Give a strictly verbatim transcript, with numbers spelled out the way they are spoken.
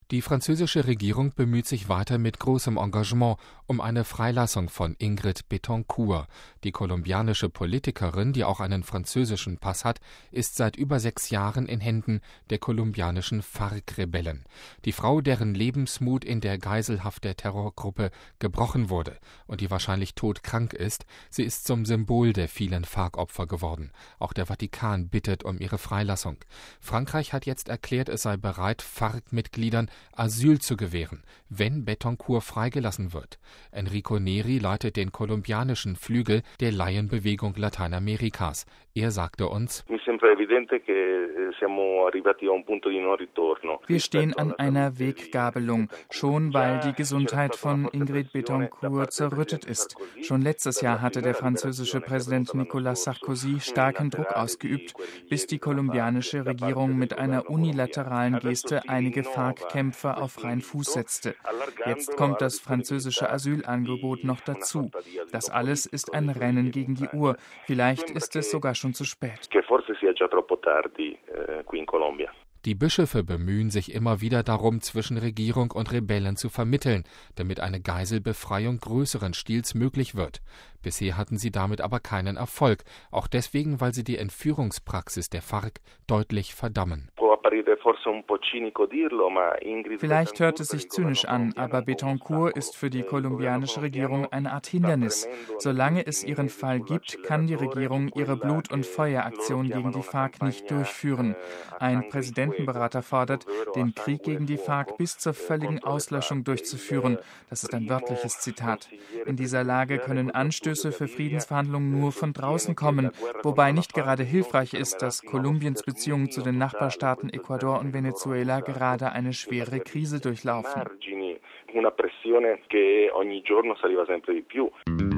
Die französische Regierung bemüht sich weiter mit großem Engagement um eine Freilassung von Ingrid Betancourt. Die kolumbianische Politikerin, die auch einen französischen Pass hat, ist seit über sechs Jahren in Händen der kolumbianischen FARC-Rebellen. Die Frau, deren Lebensmut in der Geiselhaft der Terrorgruppe gebrochen wurde und die wahrscheinlich todkrank ist, sie ist zum Symbol der vielen FARC-Opfer geworden. Auch der Vatikan bittet um ihre Freilassung. Frankreich hat jetzt erklärt, es sei bereit, FARC-Mitgliedern Asyl zu gewähren, wenn Betancourt freigelassen wird. Enrico Neri leitet den kolumbianischen Flügel der Laienbewegung Lateinamerikas. Er sagte uns: Wir stehen an einer Weggabelung, schon weil die Gesundheit von Ingrid Betancourt zerrüttet ist. Schon letztes Jahr hatte der französische Präsident Nicolas Sarkozy starken Druck ausgeübt, bis die kolumbianische Regierung mit einer unilateralen Geste einige FARC-Kämpfer auf freien Fuß setzte. Jetzt kommt das französische Asylangebot noch dazu. Das alles ist ein Rennen gegen die Uhr. Vielleicht ist es sogar schon zu spät. Die Bischöfe bemühen sich immer wieder darum, zwischen Regierung und Rebellen zu vermitteln, damit eine Geiselbefreiung größeren Stils möglich wird. Bisher hatten sie damit aber keinen Erfolg, auch deswegen, weil sie die Entführungspraxis der FARC deutlich verdammen. Vielleicht hört es sich zynisch an, aber Betancourt ist für die kolumbianische Regierung eine Art Hindernis. Solange es ihren Fall gibt, kann die Regierung ihre Blut- und Feueraktion gegen die FARC nicht durchführen. Ein Präsidentenberater fordert, den Krieg gegen die FARC bis zur völligen Auslöschung durchzuführen. Das ist ein wörtliches Zitat. In dieser Lage können Anstöße für Friedensverhandlungen nur von draußen kommen, wobei nicht gerade hilfreich ist, dass Kolumbiens Beziehungen zu den Nachbarstaaten Ecuador und Venezuela gerade eine schwere Krise durchlaufen. Una pressione che ogni giorno saliva sempre di più.